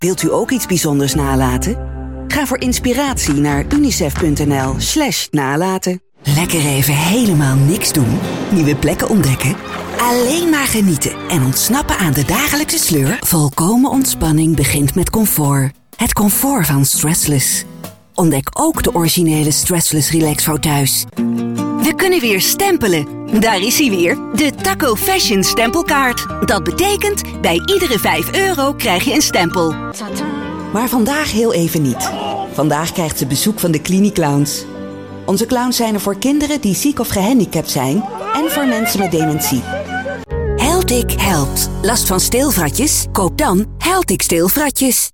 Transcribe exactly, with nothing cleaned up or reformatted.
Wilt u ook iets bijzonders nalaten? Ga voor inspiratie naar unicef.nl slash nalaten. Lekker even helemaal niks doen? Nieuwe plekken ontdekken? Alleen maar genieten en ontsnappen aan de dagelijkse sleur? Volkomen ontspanning begint met comfort. Het comfort van Stressless. Ontdek ook de originele Stressless Relaxo thuis. We kunnen weer stempelen. Daar is hij weer, de Taco Fashion stempelkaart. Dat betekent, bij iedere vijf euro krijg je een stempel. Maar vandaag heel even niet. Vandaag krijgt ze bezoek van de Cliniclowns. Onze clowns zijn er voor kinderen die ziek of gehandicapt zijn en voor mensen met dementie. Heltic helpt. Last van steelvratjes? Koop dan Heltic steelvratjes.